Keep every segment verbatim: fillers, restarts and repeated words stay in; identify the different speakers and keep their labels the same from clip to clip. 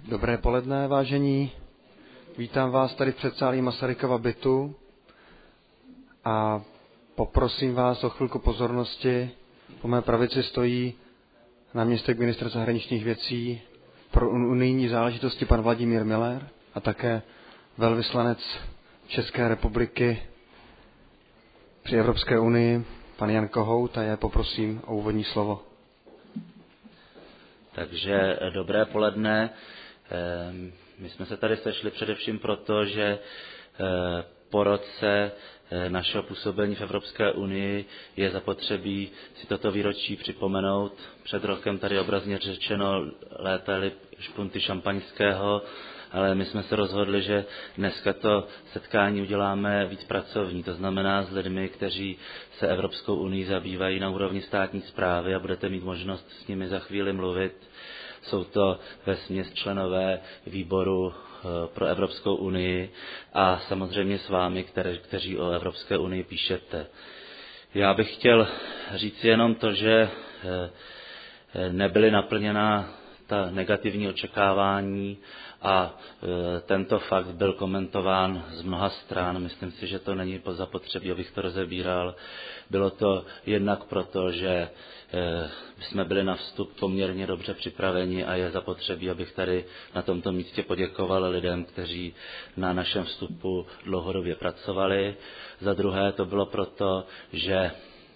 Speaker 1: Dobré poledne, vážení. Vítám vás tady v předsálí Masarykova bytu a poprosím vás o chvilku pozornosti. Po mé pravici stojí náměstek ministra zahraničních věcí pro unijní záležitosti pan Vladimír Müller a také velvyslanec České republiky při Evropské unii pan Jan Kohout, a já poprosím o úvodní slovo.
Speaker 2: Takže dobré poledne. My jsme se tady sešli především proto, že po roce našeho působení v Evropské unii je zapotřebí si toto výročí připomenout. Před rokem tady obrazně řečeno létaly špunty šampaňského, ale my jsme se rozhodli, že dneska to setkání uděláme víc pracovní, to znamená s lidmi, kteří se Evropskou unii zabývají na úrovni státní správy, a budete mít možnost s nimi za chvíli mluvit. Jsou to vesměs členové výboru pro Evropskou unii a samozřejmě s vámi, které, kteří o Evropské unii píšete. Já bych chtěl říct jenom to, že nebyly naplněna ta negativní očekávání a tento fakt byl komentován z mnoha stran. Myslím si, že to není zapotřebí, abych to rozebíral. Bylo to jednak proto, že jsme byli na vstup poměrně dobře připraveni a je zapotřebí, abych tady na tomto místě poděkoval lidem, kteří na našem vstupu dlouhodobě pracovali. Za druhé to bylo proto, že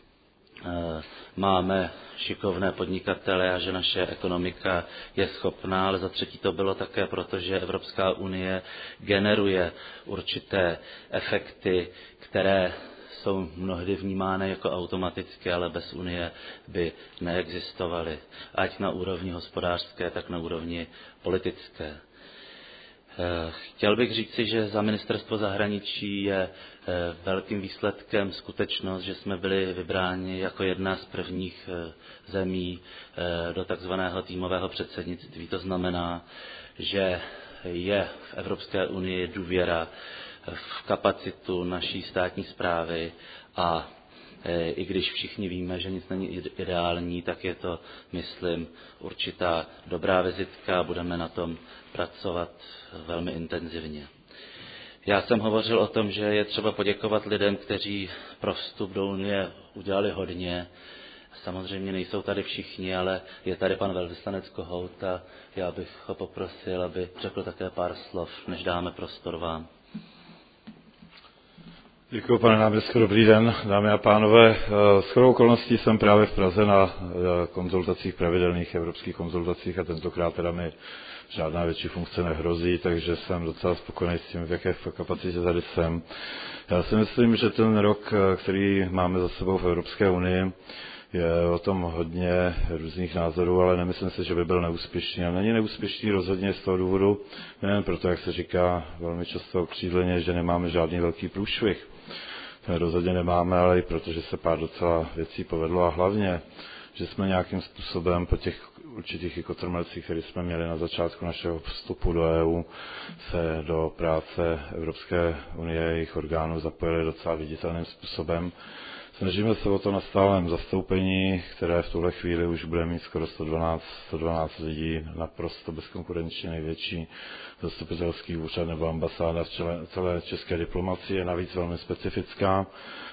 Speaker 2: máme šikovné podnikatele a že naše ekonomika je schopná, ale za třetí to bylo také proto, že Evropská unie generuje určité efekty, které jsou mnohdy vnímány jako automaticky, ale bez unie by neexistovaly, ať na úrovni hospodářské, tak na úrovni politické. Chtěl bych říci, že za ministerstvo zahraničí je velkým výsledkem skutečnost, že jsme byli vybráni jako jedna z prvních zemí do takzvaného týmového předsednictví. To znamená, že je v Evropské unii důvěra v kapacitu naší státní správy a i když všichni víme, že nic není ideální, tak je to, myslím, určitá dobrá vizitka a budeme na tom pracovat velmi intenzivně. Já jsem hovořil o tom, že je třeba poděkovat lidem, kteří pro vstup do Unie udělali hodně. Samozřejmě nejsou tady všichni, ale je tady pan velvyslanec Kohout a já bych ho poprosil, aby řekl také pár slov, než dáme prostor vám.
Speaker 3: Děkuji, pane náměstku, dobrý den, dámy a pánové. Shodou okolností jsem právě v Praze na konzultacích, pravidelných evropských konzultacích, a tentokrát teda mi žádná větší funkce nehrozí, takže jsem docela spokojený s tím, v jaké kapacitě tady jsem. Já si myslím, že ten rok, který máme za sebou v Evropské unii, je o tom hodně různých názorů, ale nemyslím si, že by byl neúspěšný. A není neúspěšný rozhodně z toho důvodu, nejen proto, jak se říká velmi často okřídleně, že nemáme žádný velký průšvih. Ten rozhodně nemáme, ale i proto, že se pár docela věcí povedlo a hlavně, že jsme nějakým způsobem po těch určitých kotrmelcích, které jsme měli na začátku našeho vstupu do E U, se do práce Evropské unie a jejich orgánů zapojili docela viditelným způsobem. Snažíme se o to na stálém zastoupení, které v tuhle chvíli už bude mít skoro sto dvanáct lidí, naprosto bezkonkurenčně největší zastupitelský úřad nebo ambasáda v čele, celé české diplomacii, je navíc velmi specifická.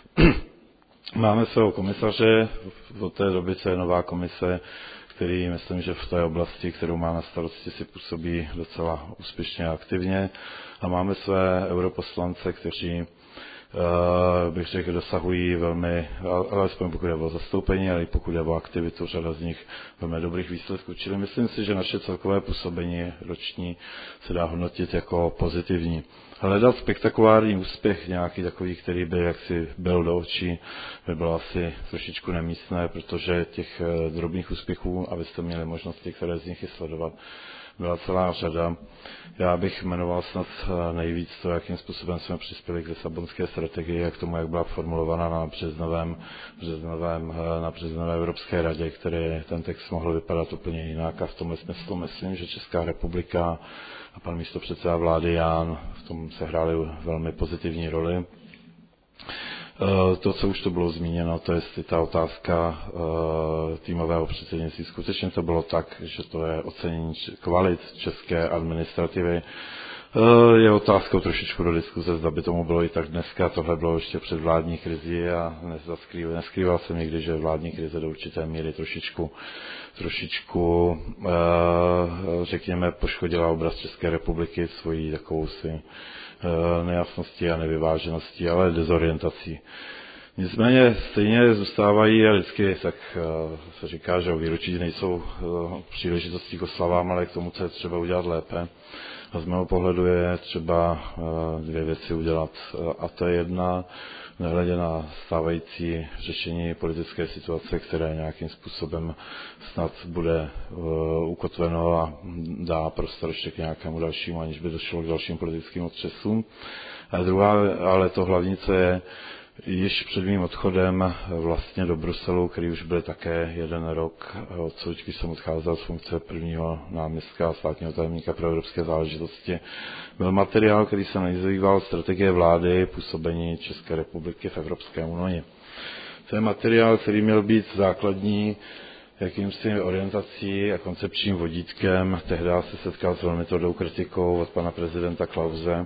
Speaker 3: Máme svého komisaře, od té doby, co je nová komise, který myslím, že v té oblasti, kterou má na starosti, si působí docela úspěšně a aktivně. A máme své europoslance, kteří Uh, bych řekl, dosahují velmi, alespoň pokud je o zastoupení, ale i pokud je o aktivitu, řada z nich velmi dobrých výsledků. Čili myslím si, že naše celkové působení roční se dá hodnotit jako pozitivní. Hledat spektakulární úspěch nějaký takový, který by jaksi byl do očí, by bylo asi trošičku nemístné, protože těch drobných úspěchů, abyste měli možnost některé z nich i sledovat, byla celá řada. Já bych jmenoval snad nejvíc to, jakým způsobem jsme přispěli k Lisabonské strategii a k tomu, jak byla formulovaná na březnovém, březnovém, na březnové Evropské radě, který ten text mohl vypadat úplně jinak, a v tomhle smyslu myslím, že Česká republika a pan místopředseda vlády Ján v tom sehráli velmi pozitivní roli. To, co už to bylo zmíněno, to je ta otázka týmového předsednictví. Skutečně to bylo tak, že to je ocenění kvalit české administrativy. Je otázkou trošičku do diskuze, zda by tomu bylo i tak dneska. Tohle bylo ještě před vládní krizi a neskrýval jsem někdy, že vládní krize do určité míry trošičku, trošičku řekněme, poškodila obraz České republiky svojí takovou si nejasností a nevyvážeností, ale dezorientací. Nicméně stejně zůstávají a vždycky tak se říká, že o výročí nejsou příležitosti k oslavám, ale k tomu, co je třeba udělat lépe. A z mého pohledu je třeba dvě věci udělat. A to je jedna, nehledě na stávající řešení politické situace, které nějakým způsobem snad bude ukotveno a dá prostor ještě k nějakému dalšímu, aniž by došlo k dalším politickým otřesům. A druhá, ale to hlavní, co je, již před mým odchodem vlastně do Bruselu, který už byl také jeden rok, odsud, když jsem odcházel z funkce prvního náměstka a státního tajemníka pro evropské záležitosti, byl materiál, který se nazýval Strategie vlády působení České republiky v Evropské unii. To je materiál, který měl být základní jakýmsi orientací a koncepčním vodítkem. Tehdy se setkal s velmi tvrdou kritikou od pana prezidenta Klause.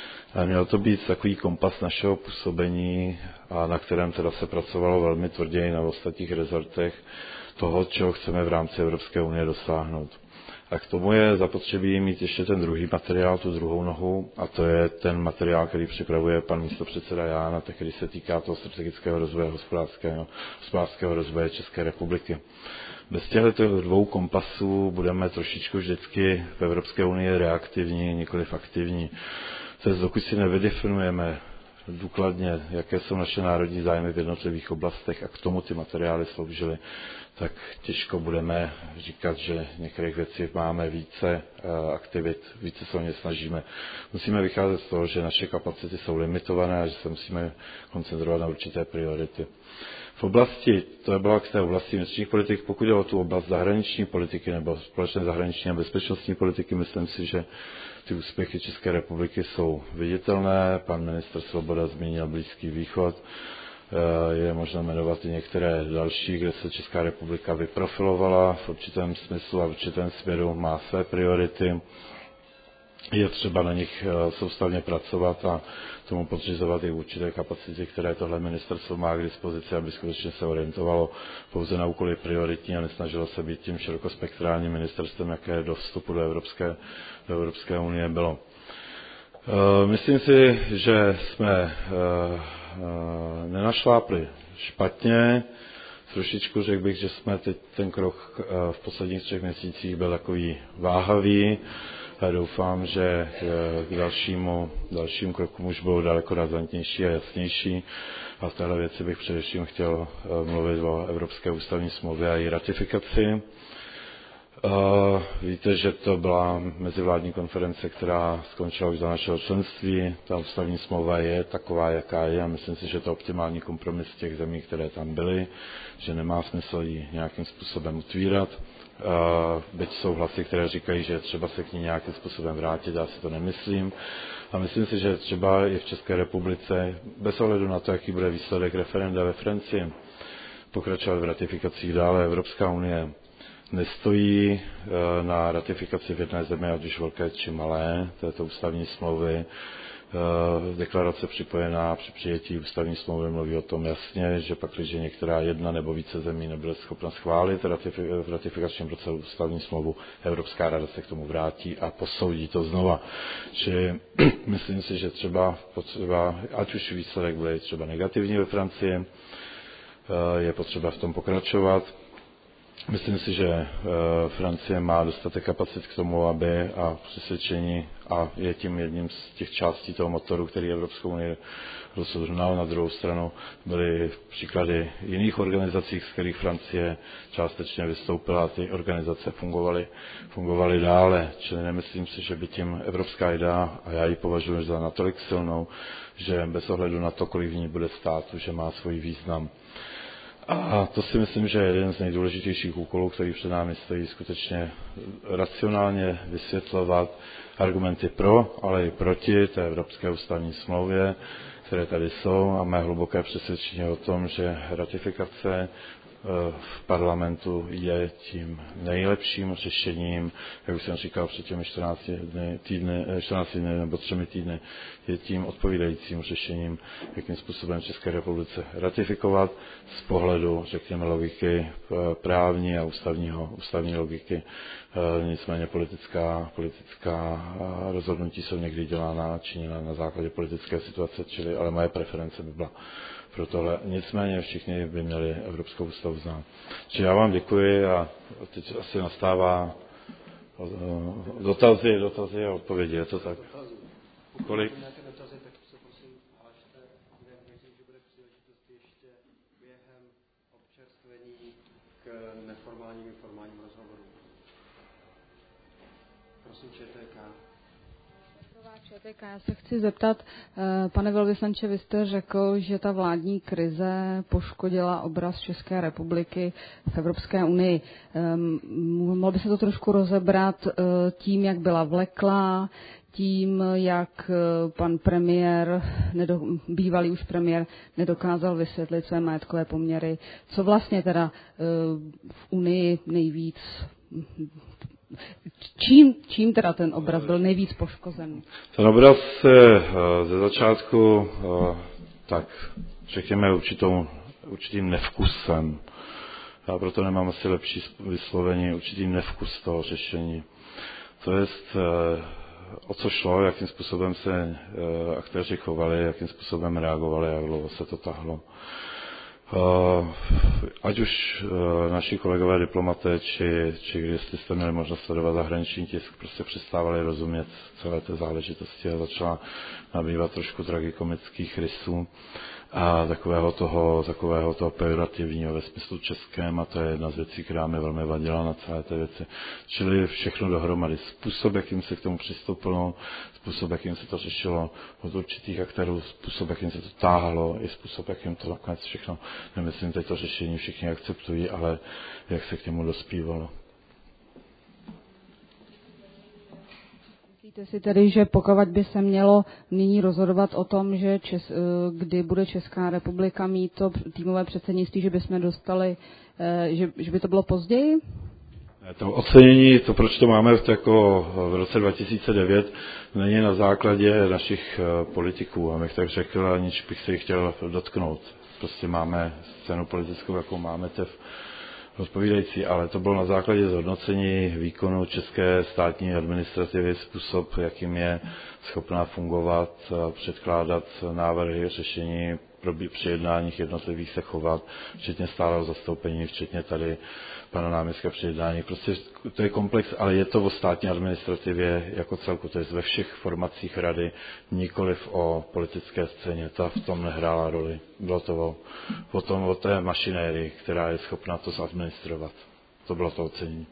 Speaker 3: Měl to být takový kompas našeho působení, a na kterém teda se pracovalo velmi tvrději na ostatních rezortech toho, čeho chceme v rámci Evropské unie dosáhnout. A k tomu je zapotřebí mít ještě ten druhý materiál, tu druhou nohu, a to je ten materiál, který připravuje pan místopředseda Ján, a který se týká toho strategického rozvoje hospodářského, hospodářského rozvoje České republiky. Bez těchto dvou kompasů budeme trošičku vždycky v Evropské unii reaktivní, nikoliv aktivní. To je, dokud si nevydefinujeme důkladně, jaké jsou naše národní zájmy v jednotlivých oblastech a k tomu ty materiály sloužily, tak těžko budeme říkat, že některých věcí máme více aktivit, více se o ně snažíme. Musíme vycházet z toho, že naše kapacity jsou limitované a že se musíme koncentrovat na určité priority. V oblasti, to byla k té oblasti vnitřních politik, pokud jde o tu oblast zahraniční politiky nebo společné zahraniční a bezpečnostní politiky, myslím si, že ty úspěchy České republiky jsou viditelné. Pan ministr Svoboda zmínil Blízký východ. Je možné jmenovat i některé další, kde se Česká republika vyprofilovala v určitém smyslu a v určitém směru, má své priority. Je třeba na nich soustavně pracovat a tomu podřizovat i určité kapacity, které tohle ministerstvo má k dispozici, aby skutečně se orientovalo pouze na úkoly prioritní a nesnažilo se být tím širokospektrálním ministerstvem, jaké do vstupu do Evropské, do Evropské unie bylo. Myslím si, že jsme nenašlápli špatně. Trošičku řekl bych, že jsme teď ten krok v posledních třech měsících byl takový váhavý. Já doufám, že k dalšímu, dalším krokům už budou daleko razantnější a jasnější. A v téhle věci bych především chtěl mluvit o Evropské ústavní smlouvě a její ratifikaci. Víte, že to byla mezivládní konference, která skončila už za našeho členství. Ta ústavní smlouva je taková, jaká je, a myslím si, že to je optimální kompromis těch zemí, které tam byly, že nemá smysl ji nějakým způsobem utvírat. Byť jsou hlasy, které říkají, že třeba se k ní nějakým způsobem vrátit, já si to nemyslím. A myslím si, že třeba i v České republice, bez ohledu na to, jaký bude výsledek referenda ve Francii, pokračovat v ratifikacích dále. Evropská unie nestojí na ratifikaci v jedné zemi, ať už velké či malé, této ústavní smlouvy. Deklarace připojená při přijetí ústavní smlouvy mluví o tom jasně, že pak, když některá jedna nebo více zemí nebude schopna schválit v ratifikačním procesu ústavní smlouvu, Evropská rada se k tomu vrátí a posoudí to znova. Čili myslím si, že třeba potřeba, ať už výsledek bude třeba negativní ve Francii, je potřeba v tom pokračovat. Myslím si, že Francie má dostatek kapacit k tomu, aby a přesvědčení a je tím jedním z těch částí toho motoru, který Evropskou unii rozhodnul. Na druhou stranu byly příklady jiných organizací, z kterých Francie částečně vystoupila a ty organizace fungovaly, fungovaly dále. Čili nemyslím si, že by tím evropská idea, a já ji považuji za natolik silnou, že bez ohledu na to, kolik v ní bude státu, že má svůj význam. A to si myslím, že je jeden z nejdůležitějších úkolů, který před námi stojí, skutečně racionálně vysvětlovat argumenty pro, ale i proti té Evropské ústavní smlouvě, které tady jsou, a mé hluboké přesvědčení o tom, že ratifikace v parlamentu je tím nejlepším řešením, jak už jsem říkal před těmi čtrnácti dny, týdny, čtrnácti dny nebo třemi týdny, je tím odpovídajícím řešením, jakým způsobem České republice ratifikovat z pohledu, řekněme, logiky právní a ústavního, ústavní logiky. Nicméně politická, politická rozhodnutí jsou někdy dělána, činěna na základě politické situace, čili, ale moje preference by byla pro tohle. Nicméně všichni by měli Evropskou ústavu znát. Čili já vám děkuji a teď asi nastává dotazy, dotazy a odpovědi. Je to tak? Kolik?
Speaker 1: K neformálním formálním rozhovorům. Prosím, ČTK.
Speaker 4: ČTK, já se chci zeptat, pane velvyslanče, vy jste řekl, že ta vládní krize poškodila obraz České republiky v Evropské unii. Mohl by se to trošku rozebrat tím, jak byla vleklá, tím, jak pan premiér, bývalý už premiér, nedokázal vysvětlit své majetkové poměry. Co vlastně teda v Unii nejvíc, čím, čím teda ten obraz byl nejvíc poškozen?
Speaker 3: Ten obraz se ze začátku, tak řekněme, určitou, určitým nevkusem. Já proto nemám asi lepší vyslovení, určitý nevkus toho řešení. To jest, o co šlo, jakým způsobem se aktéři chovali, jakým způsobem reagovali, jak dlouho se to tahlo. Ať už naši kolegové diplomaté, či, či když jste měli možnost sledovat zahraniční tisk, prostě přestávali rozumět celé té záležitosti a začala nabývat trošku tragikomických rysů a takového toho, takového toho pejorativního ve smyslu českém, a to je jedna z věcí, která mi velmi vadila na celé té věci. Čili všechno dohromady. Způsob, jakým se k tomu přistoupilo, způsob, jakým se to řešilo od určitých aktérů, způsob, jakým se to táhlo, i způsob, jakým to nakonec všechno, nemyslím, teď to řešení všichni akceptují, ale jak se k němu dospívalo.
Speaker 4: Myslíte si tedy, že pokud by se mělo nyní rozhodovat o tom, že Čes, kdy bude Česká republika mít to týmové předsednictví, že bychom dostali, že, že by to bylo později?
Speaker 3: To ocenění, to proč to máme v, jako v roce dva tisíce devět, není na základě našich politiků, abych tak řekl, aniž bych se jich chtěl dotknout. Prostě máme scénu politickou, jakou máme tev odpovídající, ale to bylo na základě zhodnocení výkonu české státní administrativy, způsob, jakým je schopná fungovat, předkládat návrhy, řešení, při jednáních jednotlivých se chovat, včetně stálého zastoupení, včetně tady pana náměstka při jednání. Prostě to je komplex, ale je to o státní administrativě jako celku, to je ve všech formacích rady, nikoliv o politické scéně, ta v tom nehrála roli. Bylo to o, o, tom, o té mašinérii, která je schopná to zadministrovat. To bylo to ocenění.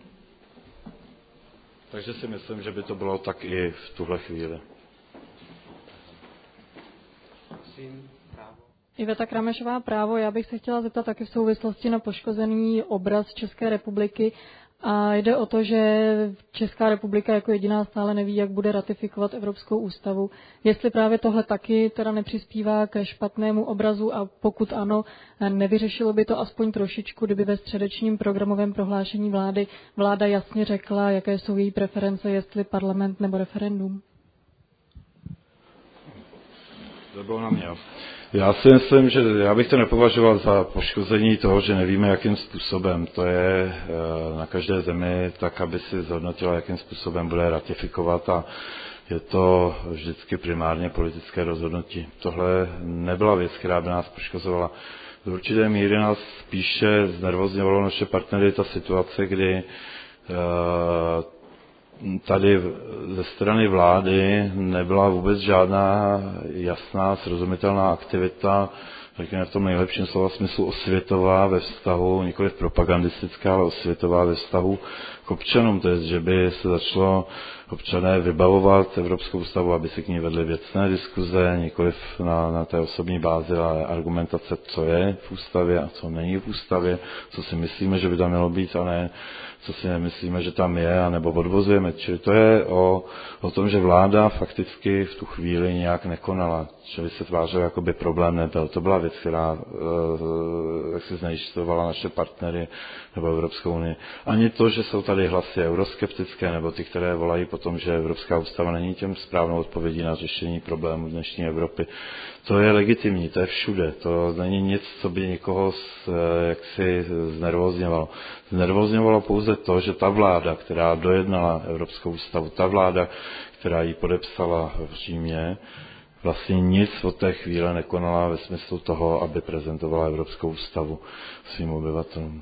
Speaker 3: Takže si myslím, že by to bylo tak i v tuhle chvíli.
Speaker 5: Iveta Kramešová, Právo. Já bych se chtěla zeptat taky v souvislosti na poškozený obraz České republiky. A jde o to, že Česká republika jako jediná stále neví, jak bude ratifikovat Evropskou ústavu. Jestli právě tohle taky teda nepřispívá ke špatnému obrazu a pokud ano, nevyřešilo by to aspoň trošičku, kdyby ve středečním programovém prohlášení vlády vláda jasně řekla, jaké jsou její preference, jestli parlament nebo referendum.
Speaker 3: To bylo na mě. Já si myslím, že já bych to nepovažoval za poškození toho, že nevíme, jakým způsobem. To je na každé zemi tak, aby si zhodnotila, jakým způsobem bude ratifikovat, a je to vždycky primárně politické rozhodnutí. Tohle nebyla věc, která by nás poškozovala. Do určité míry nás spíše znervozňovalo naše partnery ta situace, kdy tady ze strany vlády nebyla vůbec žádná jasná, srozumitelná aktivita, řekněme v tom nejlepším slova smyslu osvětová ve vztahu, nikoliv propagandistická, ale osvětová ve vztahu k občanům, to je, že by se začalo občané vybavovat Evropskou ústavu, aby si k ní vedli věcné diskuze, nikoliv na, na té osobní bázi, ale argumentace, co je v ústavě a co není v ústavě, co si myslíme, že by tam mělo být, a ne co si nemyslíme, že tam je, anebo odvozujeme. Čili to je o, o tom, že vláda fakticky v tu chvíli nějak nekonala, čili se tvářilo, jako by problém nebyl. To byla věc, která jak si znejišťovala naše partnery nebo Evropskou unii. Ani to, že jsou tady hlasy euroskeptické, nebo ty, které volají po tom, že Evropská ústava není těm správnou odpovědí na řešení problémů dnešní Evropy. To je legitimní, to je všude. To není nic, co by někoho z, jaksi znervózňovalo. Znervózňovalo pouze to, že ta vláda, která dojednala Evropskou ústavu, ta vláda, která ji podepsala v Římě, vlastně nic od té chvíle nekonala ve smyslu toho, aby prezentovala Evropskou ústavu svým obyvatelům.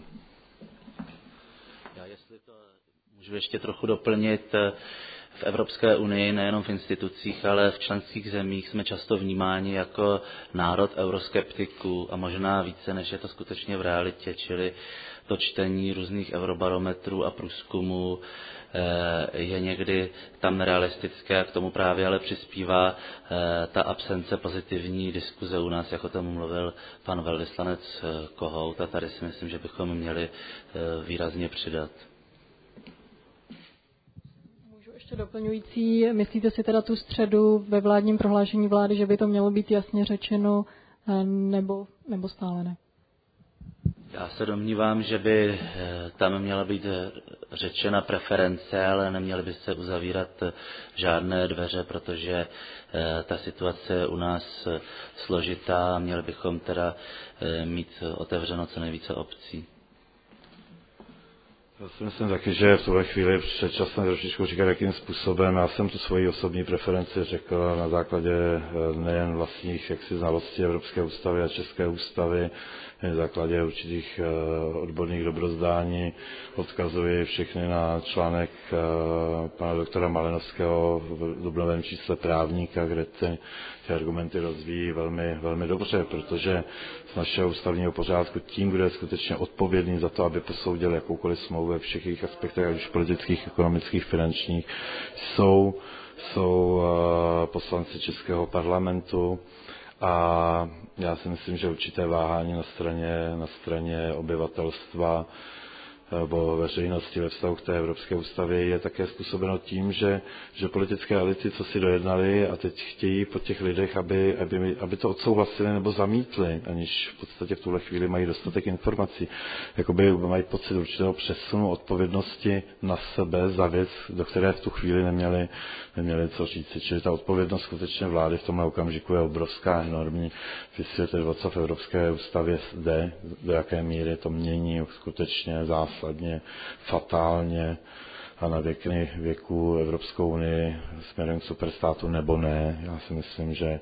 Speaker 2: Já jestli to můžu ještě trochu doplnit, v Evropské unii, nejenom v institucích, ale v členských zemích jsme často vnímáni jako národ euroskeptiků a možná více, než je to skutečně v realitě, čili to čtení různých eurobarometrů a průzkumů je někdy tam nerealistické a k tomu právě ale přispívá ta absence pozitivní diskuze u nás, jako tomu mluvil pan velvyslanec Kohout, a tady si myslím, že bychom měli výrazně přidat.
Speaker 5: Ještě doplňující, myslíte si teda tu středu ve vládním prohlášení vlády, že by to mělo být jasně řečeno, nebo, nebo stále ne?
Speaker 2: Já se domnívám, že by tam měla být řečena preference, ale neměly by se uzavírat žádné dveře, protože ta situace je u nás složitá a měli bychom teda mít otevřeno co nejvíce opcí.
Speaker 3: Já si myslím taky, že v tuhle chvíli předčasné trošičku říkat, jakým způsobem. Já jsem tu svoji osobní preferenci řekl na základě nejen vlastních jaksi znalostí Evropské ústavy a České ústavy, na základě určitých odborných dobrozdání. Odkazuji všechny na článek pana doktora Malinovského v dubnovém čísle Právníka, kde ty, ty argumenty rozvíjí velmi, velmi dobře, protože z našeho ústavního pořádku tím, kdo je skutečně odpovědný za to, aby posoudil jakoukoliv smlouvu ve všech jejich aspektech, ať už politických, ekonomických, finančních, jsou, jsou poslanci Českého parlamentu. A já si myslím, že určité váhání na straně, na straně obyvatelstva nebo veřejnosti ve vztahu k té Evropské ústavě je také způsobeno tím, že, že politické elity, co si dojednali a teď chtějí po těch lidech, aby, aby, aby to odsouhlasili nebo zamítli, aniž v podstatě v tuhle chvíli mají dostatek informací. Jakoby mají pocit určitého přesunu odpovědnosti na sebe za věc, do které v tu chvíli neměli, neměli co říci. Čili ta odpovědnost skutečně vlády v tomhle okamžiku je obrovská, enormní. Vysvětlit, o co v Evropské ústavě jde, do jaké míry to mění skutečně zásadně, fatálně a na věky věku Evropskou unii směrem k superstátu nebo ne. Já si myslím, že,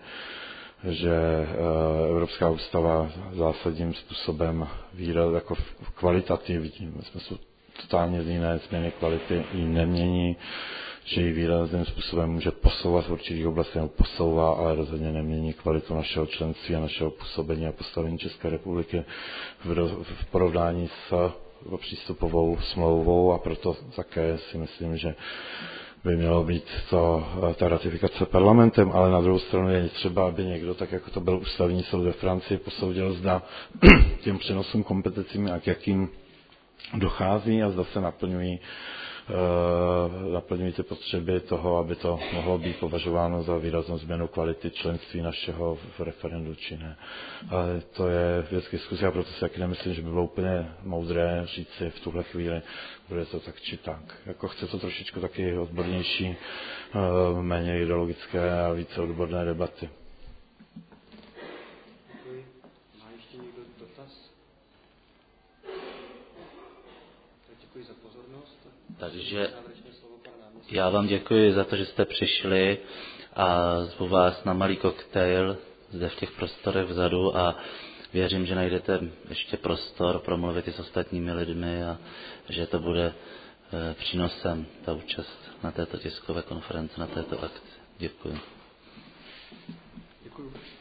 Speaker 3: že Evropská ústava zásadním způsobem výraz jako kvalitativní, ve smyslu totálně jiné změny kvality ji nemění, že ji výrazným způsobem může posouvat v určitých oblastech, nebo posouvá, ale rozhodně nemění kvalitu našeho členství a našeho působení a postavení České republiky v, v porovnání s přístupovou smlouvou, a proto také si myslím, že by mělo být to, ta ratifikace parlamentem, ale na druhou stranu je třeba, aby někdo, tak jako to byl ústavní soud ve Francii, posoudil, zda těm přenosům kompetencím a k jakým dochází a zda se naplňují naplňují ty potřeby toho, aby to mohlo být považováno za výraznou změnu kvality členství našeho v referendu, či ne. Ale to je věc k diskuzi a proto si taky nemyslím, že by bylo úplně moudré říci v tuhle chvíli, bude to tak či tak. Jako chce to trošičku taky odbornější, méně ideologické a více odborné debaty.
Speaker 1: Děkuji. Má ještě někdo dotaz? Děkuji za pozornost.
Speaker 2: Takže já vám děkuji za to, že jste přišli a zvu vás na malý koktejl zde v těch prostorech vzadu a věřím, že najdete ještě prostor promluvit i s ostatními lidmi a že to bude přínosem ta účast na této tiskové konferenci, na této akci. Děkuji.
Speaker 1: Děkuji.